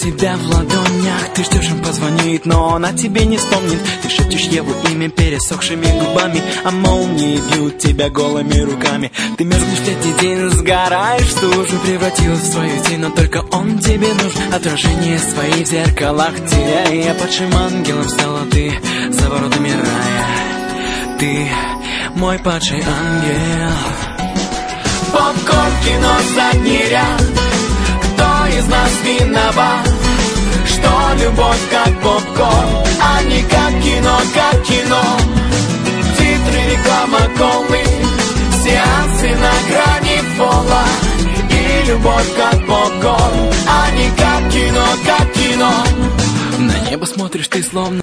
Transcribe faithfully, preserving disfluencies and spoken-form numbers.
тебя в ладонях. Ты ждешь, он позвонит, но она тебе не вспомнит. Ты шепчешь его имя пересохшими губами, а молнии бьют тебя голыми руками. Ты мерзнешь третий день, сгораешь в стужу, превратилась в свою тень, но только он тебе нужен. Отражение свои в зеркалах теряя, падшим ангелом стала ты за воротами рая. Ты мой падший ангел. Попкорн, кино, задний ряд. Кто из нас виноват, что любовь как попкорн, а не как кино, как кино? Титры, реклама, колы, сеансы на грани пола. И любовь как попкорн, а не как кино, как кино. На небо смотришь ты словно